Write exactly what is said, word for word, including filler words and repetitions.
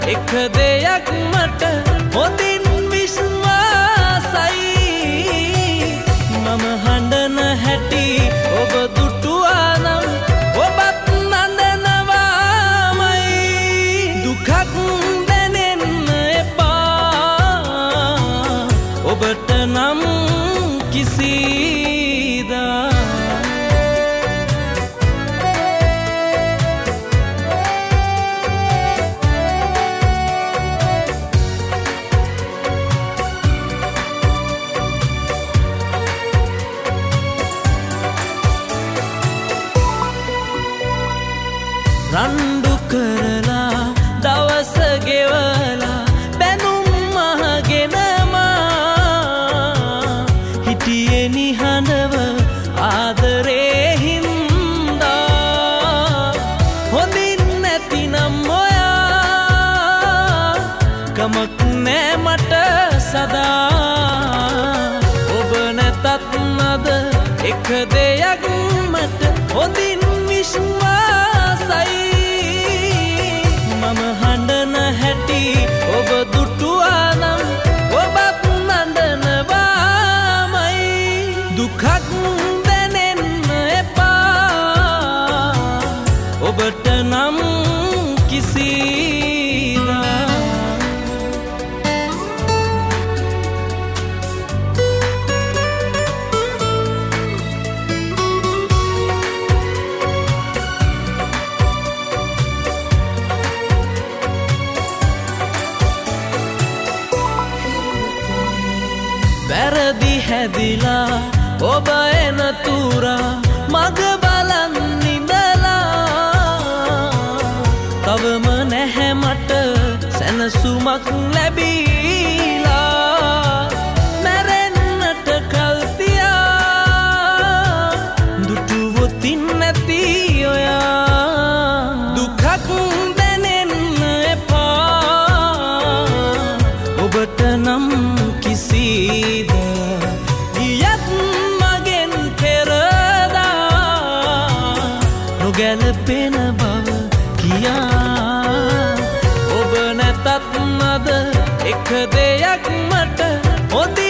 එක දෙයක් මට හොඳින් විශ්වාසයි මම හඬන හැටි ඔබ දුටුවා නම් ඔබත් නඳනවාමයි දුකක් දැනෙන්න එපා ඔබට නම් කිසිදා රණ්ඩු කරලා දවස ගෙවලා බැනුම් අහගෙන මා හිටියේ නිහඬව ආදරේ හින්දා හොඳින් නැතිනම් ඔයා කමක් නෑ මට සදා ඔබ නැතත් නද එක දෙයක් මට හොඳින් විශ්වාසයි මම හඬන හැටි ඔබ දුටුවා නම් ඔබත් නඳනවාමයි දුකක් දැනෙන්න එපා ඔබට නම් කිසිදා වැරදි හැදිලා ඔබ එන තුරා මග බලන් ඉඳලා තවම නැහැ මට සැනසුමක් ලැබීලා මැරෙන්නට කල් තියා දුටුවොතින් නැති ඔයා දුකක් දැනෙන්න එපා ඔබට නම් කිසිද ගියත් මගෙන් පෙරදා නොගැලපෙන බව කියා ඔබ නැතත් නද එක දෙයක් මට හොඳින්